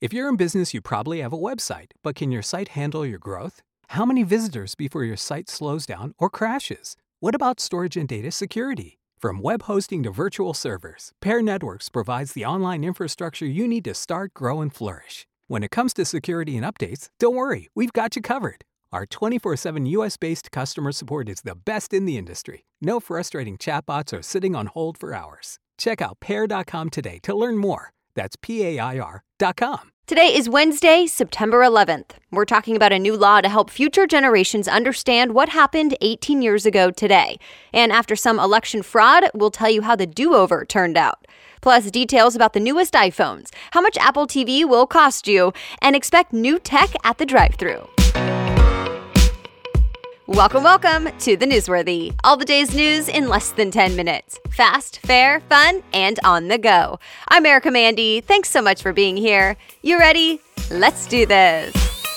If you're in business, you probably have a website, but can your site handle your growth? How many visitors before your site slows down or crashes? What about storage and data security? From web hosting to virtual servers, Pair Networks provides the online infrastructure you need to start, grow, and flourish. When it comes to security and updates, don't worry, we've got you covered. Our 24/7 US-based customer support is the best in the industry. No frustrating chatbots or sitting on hold for hours. Check out pair.com today to learn more. That's PAIR.com. Today is Wednesday, September 11th. We're talking about a new law to help future generations understand what happened 18 years ago today. And after some election fraud, we'll tell you how the do-over turned out. Plus, details about the newest iPhones, how much Apple TV will cost you, and expect new tech at the drive-thru. Welcome to The Newsworthy. All the day's news in less than 10 minutes. Fast, fair, fun, and on the go. I'm Erica Mandy. Thanks so much for being here. You ready? Let's do this.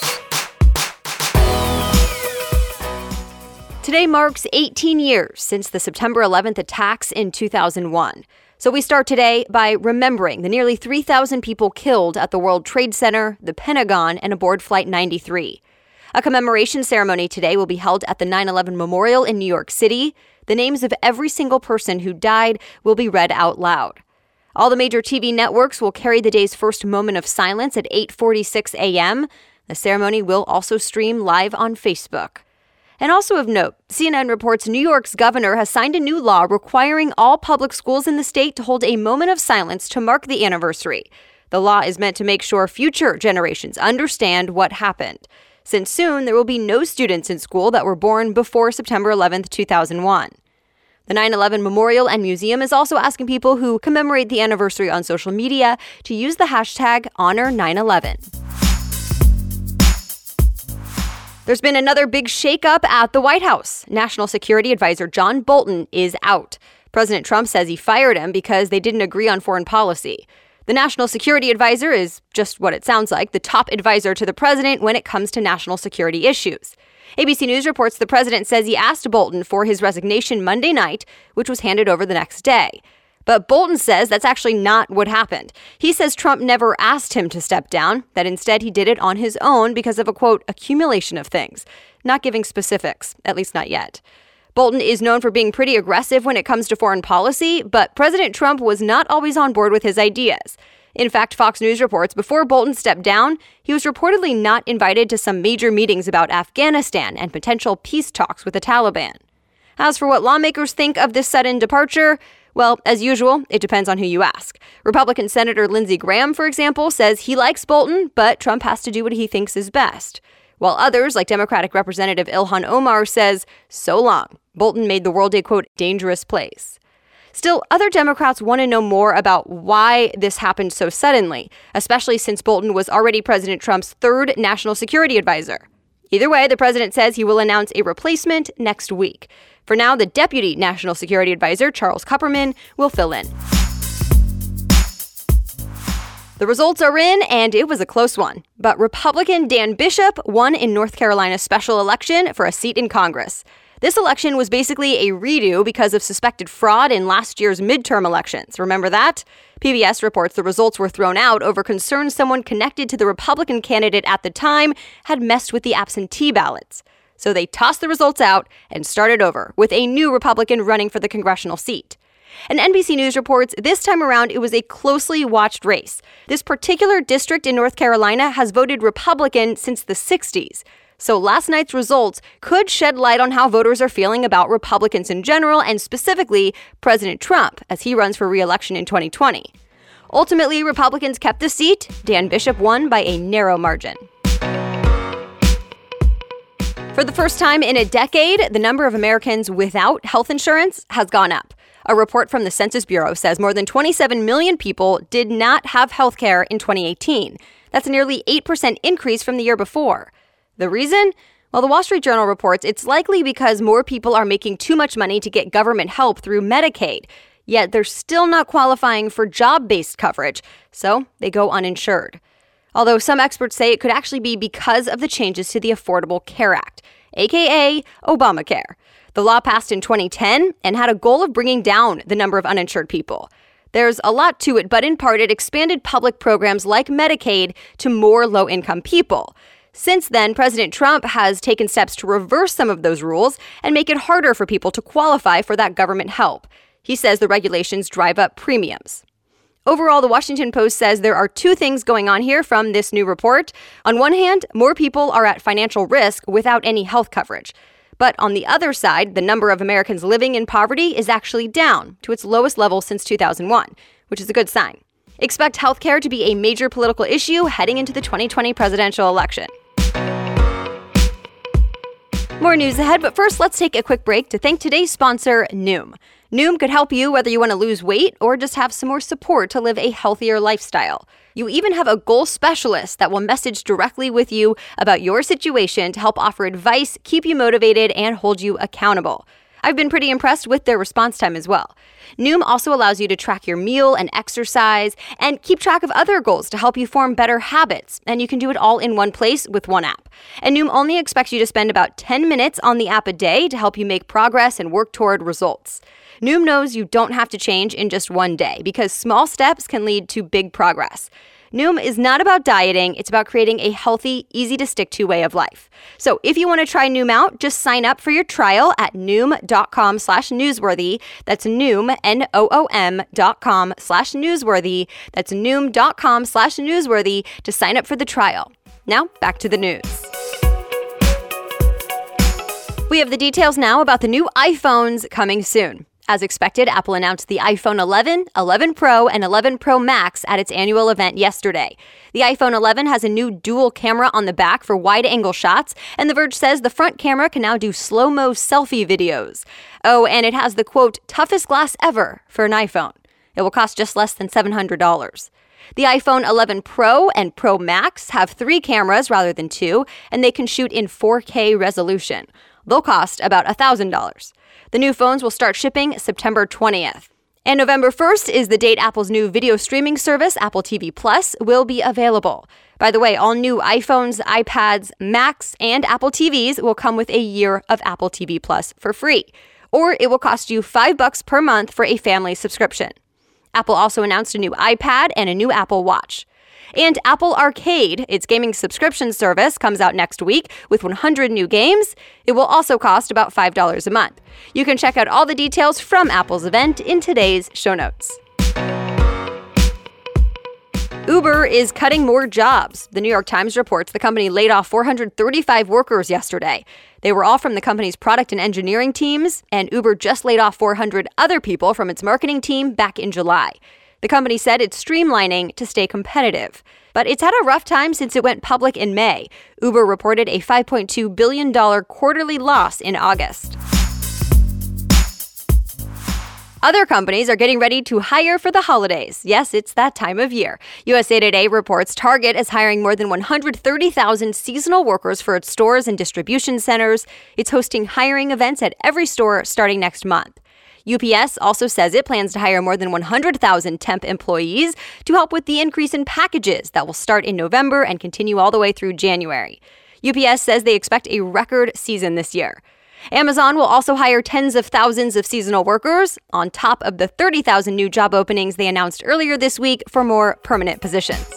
Today marks 18 years since the September 11th attacks in 2001. So we start today by remembering the nearly 3,000 people killed at the World Trade Center, the Pentagon, and aboard Flight 93. A commemoration ceremony today will be held at the 9/11 Memorial in New York City. The names of every single person who died will be read out loud. All the major TV networks will carry the day's first moment of silence at 8:46 a.m. The ceremony will also stream live on Facebook. And also of note, CNN reports New York's governor has signed a new law requiring all public schools in the state to hold a moment of silence to mark the anniversary. The law is meant to make sure future generations understand what happened, since soon there will be no students in school that were born before September 11th, 2001. The 9/11 Memorial and Museum is also asking people who commemorate the anniversary on social media to use the hashtag #HonorNineEleven. There's been another big shakeup at the White House. National Security Advisor John Bolton is out. President Trump says he fired him because they didn't agree on foreign policy. The National Security Advisor is just what it sounds like, the top advisor to the president when it comes to national security issues. ABC News reports the president says he asked Bolton for his resignation Monday night, which was handed over the next day. But Bolton says that's actually not what happened. He says Trump never asked him to step down, that instead he did it on his own because of a, quote, accumulation of things, not giving specifics, at least not yet. Bolton is known for being pretty aggressive when it comes to foreign policy, but President Trump was not always on board with his ideas. In fact, Fox News reports before Bolton stepped down, he was reportedly not invited to some major meetings about Afghanistan and potential peace talks with the Taliban. As for what lawmakers think of this sudden departure, well, as usual, it depends on who you ask. Republican Senator Lindsey Graham, for example, says he likes Bolton, but Trump has to do what he thinks is best. While others, like Democratic Representative Ilhan Omar, says, so long. Bolton made the world a, quote, dangerous place. Still, other Democrats want to know more about why this happened so suddenly, especially since Bolton was already President Trump's third national security advisor. Either way, the president says he will announce a replacement next week. For now, the deputy national security advisor, Charles Kupperman, will fill in. The results are in, and it was a close one. But Republican Dan Bishop won in North Carolina's special election for a seat in Congress. This election was basically a redo because of suspected fraud in last year's midterm elections. Remember that? PBS reports the results were thrown out over concerns someone connected to the Republican candidate at the time had messed with the absentee ballots. So they tossed the results out and started over with a new Republican running for the congressional seat. And NBC News reports this time around it was a closely watched race. This particular district in North Carolina has voted Republican since the 60s. So last night's results could shed light on how voters are feeling about Republicans in general and specifically President Trump as he runs for re-election in 2020. Ultimately, Republicans kept the seat. Dan Bishop won by a narrow margin. For the first time in a decade, the number of Americans without health insurance has gone up. A report from the Census Bureau says more than 27 million people did not have health care in 2018. That's a nearly 8% increase from the year before. The reason? Well, the Wall Street Journal reports it's likely because more people are making too much money to get government help through Medicaid, yet they're still not qualifying for job-based coverage, so they go uninsured. Although some experts say it could actually be because of the changes to the Affordable Care Act, aka Obamacare. The law passed in 2010 and had a goal of bringing down the number of uninsured people. There's a lot to it, but in part it expanded public programs like Medicaid to more low-income people. Since then, President Trump has taken steps to reverse some of those rules and make it harder for people to qualify for that government help. He says the regulations drive up premiums. Overall, the Washington Post says there are two things going on here from this new report. On one hand, more people are at financial risk without any health coverage. But on the other side, the number of Americans living in poverty is actually down to its lowest level since 2001, which is a good sign. Expect healthcare to be a major political issue heading into the 2020 presidential election. More news ahead, but first let's take a quick break to thank today's sponsor, Noom. Noom could help you whether you want to lose weight or just have some more support to live a healthier lifestyle. You even have a goal specialist that will message directly with you about your situation to help offer advice, keep you motivated, and hold you accountable. I've been pretty impressed with their response time as well. Noom also allows you to track your meal and exercise and keep track of other goals to help you form better habits. And you can do it all in one place with one app. And Noom only expects you to spend about 10 minutes on the app a day to help you make progress and work toward results. Noom knows you don't have to change in just one day because small steps can lead to big progress. Noom is not about dieting, it's about creating a healthy, easy-to-stick-to way of life. So if you want to try Noom out, just sign up for your trial at Noom.com/newsworthy. That's Noom, Noom.com/newsworthy. That's Noom.com/newsworthy to sign up for the trial. Now, back to the news. We have the details now about the new iPhones coming soon. As expected, Apple announced the iPhone 11, 11 Pro, and 11 Pro Max at its annual event yesterday. The iPhone 11 has a new dual camera on the back for wide-angle shots, and The Verge says the front camera can now do slow-mo selfie videos. Oh, and it has the, quote, toughest glass ever for an iPhone. It will cost just less than $700. The iPhone 11 Pro and Pro Max have 3 cameras rather than 2, and they can shoot in 4K resolution. They'll cost about $1,000. The new phones will start shipping September 20th. And November 1st is the date Apple's new video streaming service, Apple TV Plus, will be available. By the way, all new iPhones, iPads, Macs, and Apple TVs will come with a year of Apple TV Plus for free. Or it will cost you $5 per month for a family subscription. Apple also announced a new iPad and a new Apple Watch. And Apple Arcade, its gaming subscription service, comes out next week with 100 new games. It will also cost about $5 a month. You can check out all the details from Apple's event in today's show notes. Uber is cutting more jobs. The New York Times reports the company laid off 435 workers yesterday. They were all from the company's product and engineering teams, and Uber just laid off 400 other people from its marketing team back in July. The company said it's streamlining to stay competitive. But it's had a rough time since it went public in May. Uber reported a $5.2 billion quarterly loss in August. Other companies are getting ready to hire for the holidays. Yes, it's that time of year. USA Today reports Target is hiring more than 130,000 seasonal workers for its stores and distribution centers. It's hosting hiring events at every store starting next month. UPS also says it plans to hire more than 100,000 temp employees to help with the increase in packages that will start in November and continue all the way through January. UPS says they expect a record season this year. Amazon will also hire tens of thousands of seasonal workers on top of the 30,000 new job openings they announced earlier this week for more permanent positions.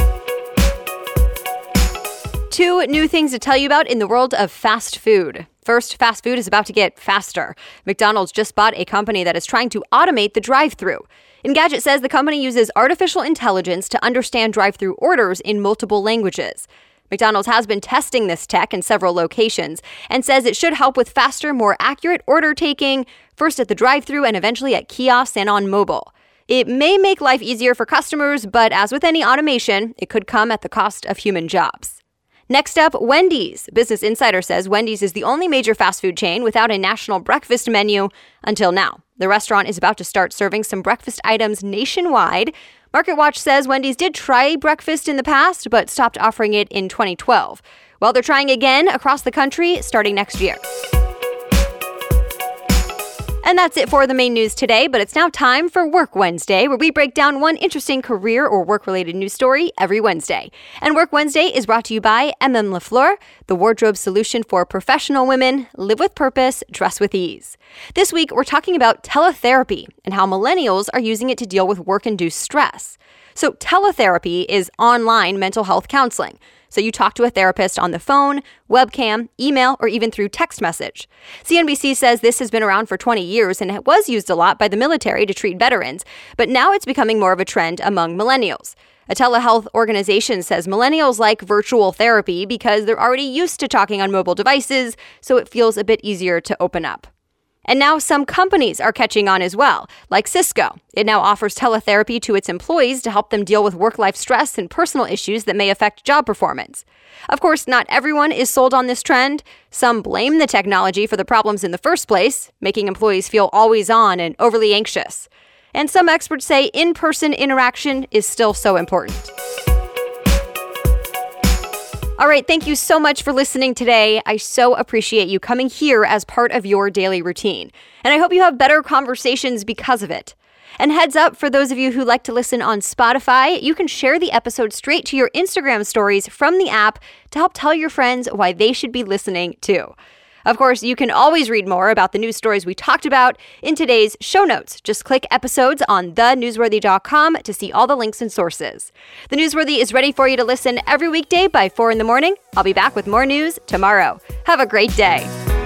2 new things to tell you about in the world of fast food. First, fast food is about to get faster. McDonald's just bought a company that is trying to automate the drive-thru. Engadget says the company uses artificial intelligence to understand drive-thru orders in multiple languages. McDonald's has been testing this tech in several locations and says it should help with faster, more accurate order taking, first at the drive-thru and eventually at kiosks and on mobile. It may make life easier for customers, but as with any automation, it could come at the cost of human jobs. Next up, Wendy's. Business Insider says Wendy's is the only major fast food chain without a national breakfast menu until now. The restaurant is about to start serving some breakfast items nationwide. MarketWatch says Wendy's did try breakfast in the past, but stopped offering it in 2012. Well, they're trying again across the country starting next year. And that's it for the main news today, but it's now time for Work Wednesday, where we break down one interesting career or work-related news story every Wednesday. And Work Wednesday is brought to you by MM Lafleur, the wardrobe solution for professional women. Live with purpose, dress with ease. This week, we're talking about teletherapy and how millennials are using it to deal with work-induced stress. So teletherapy is online mental health counseling. So you talk to a therapist on the phone, webcam, email, or even through text message. CNBC says this has been around for 20 years and it was used a lot by the military to treat veterans, but now it's becoming more of a trend among millennials. A telehealth organization says millennials like virtual therapy because they're already used to talking on mobile devices, so it feels a bit easier to open up. And now some companies are catching on as well, like Cisco. It now offers teletherapy to its employees to help them deal with work-life stress and personal issues that may affect job performance. Of course, not everyone is sold on this trend. Some blame the technology for the problems in the first place, making employees feel always on and overly anxious. And some experts say in-person interaction is still so important. All right, thank you so much for listening today. I so appreciate you coming here as part of your daily routine. And I hope you have better conversations because of it. And heads up, for those of you who like to listen on Spotify, you can share the episode straight to your Instagram stories from the app to help tell your friends why they should be listening too. Of course, you can always read more about the news stories we talked about in today's show notes. Just click episodes on thenewsworthy.com to see all the links and sources. The Newsworthy is ready for you to listen every weekday by 4 in the morning. I'll be back with more news tomorrow. Have a great day.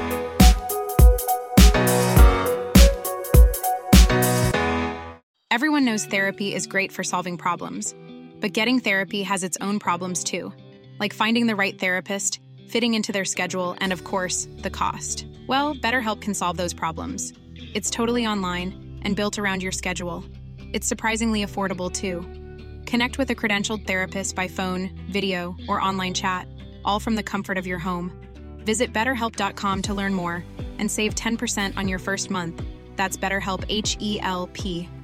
Everyone knows therapy is great for solving problems, but getting therapy has its own problems too, like finding the right therapist, fitting into their schedule, and of course, the cost. Well, BetterHelp can solve those problems. It's totally online and built around your schedule. It's surprisingly affordable too. Connect with a credentialed therapist by phone, video, or online chat, all from the comfort of your home. Visit BetterHelp.com to learn more and save 10% on your first month. That's BetterHelp, H-E-L-P.